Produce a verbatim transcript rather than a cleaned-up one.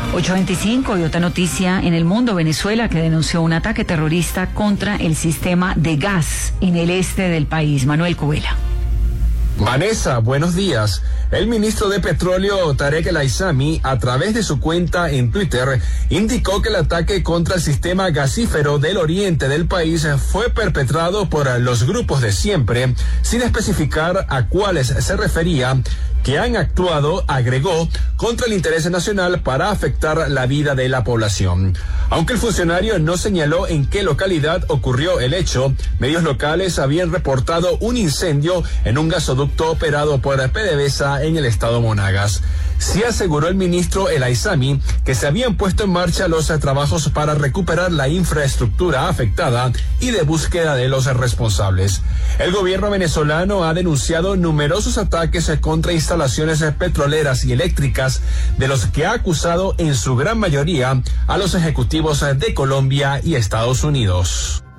ocho veinticinco y otra noticia en el mundo. Venezuela, que denunció un ataque terrorista contra el sistema de gas en el este del país. Manuel Cubela. Vanessa, buenos días. El ministro de Petróleo, Tarek El Aissami, a través de su cuenta en Twitter, indicó que el ataque contra el sistema gasífero del oriente del país fue perpetrado por los grupos de siempre, sin especificar a cuáles se refería, que han actuado, agregó, contra el interés nacional para afectar la vida de la población. Aunque el funcionario no señaló en qué localidad ocurrió el hecho, medios locales habían reportado un incendio en un gasoducto operado por PDVSA en el estado Monagas. Sí aseguró el ministro El Aissami que se habían puesto en marcha los trabajos para recuperar la infraestructura afectada y de búsqueda de los responsables. El gobierno venezolano ha denunciado numerosos ataques contra instalaciones petroleras y eléctricas, de los que ha acusado en su gran mayoría a los ejecutivos de Colombia y Estados Unidos.